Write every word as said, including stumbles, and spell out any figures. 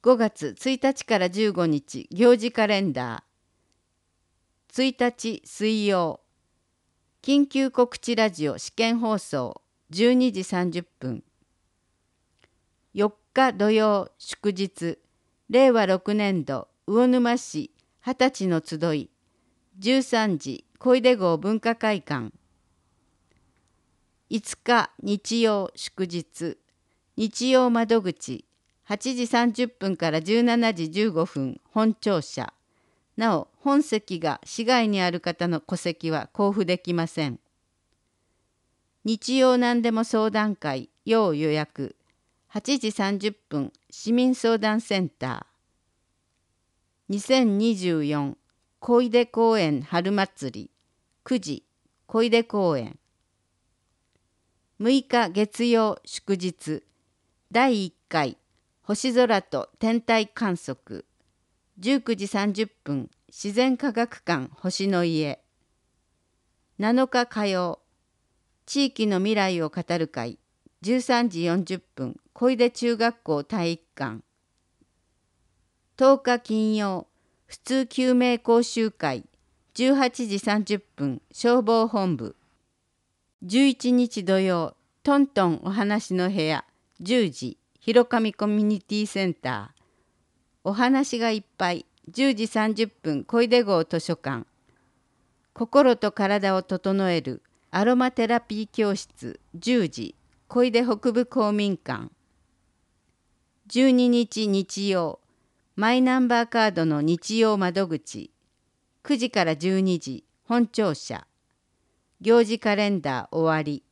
ごがつついたちからじゅうごにち行事カレンダー。ついたち水曜、緊急告知ラジオ試験放送じゅうにじさんじゅっぷん。よっか土曜祝日、れいわろくねんど魚沼市はたちの集い、じゅうさんじ小出郷文化会館。いつか日曜祝日、日曜窓口、はちじさんじゅっぷんからじゅうしちじじゅうごふん本庁舎。なお、本席が市外にある方の戸籍は交付できません。日曜何でも相談会要予約、はちじさんじゅっぷん市民相談センター。にせんにじゅうよん小出公園春祭り、くじ小出公園。むいか月曜祝日、だいいっかい星空と天体観測、じゅうくじさんじゅっぷん自然科学館星の家。なのか火曜、地域の未来を語る会、じゅうさんじよんじゅっぷん小出中学校体育館。とおか金曜、普通救命講習会、じゅうはちじさんじゅっぷん消防本部。じゅういちにち土曜、トントンお話の部屋、じゅうじ広上コミュニティセンター。お話がいっぱい、じゅうじさんじゅっぷん小出郷図書館。心と体を整えるアロマテラピー教室、じゅうじ小出北部公民館。じゅうににち日曜、マイナンバーカードの日曜窓口、くじからじゅうにじ本庁舎。行事カレンダー終わり。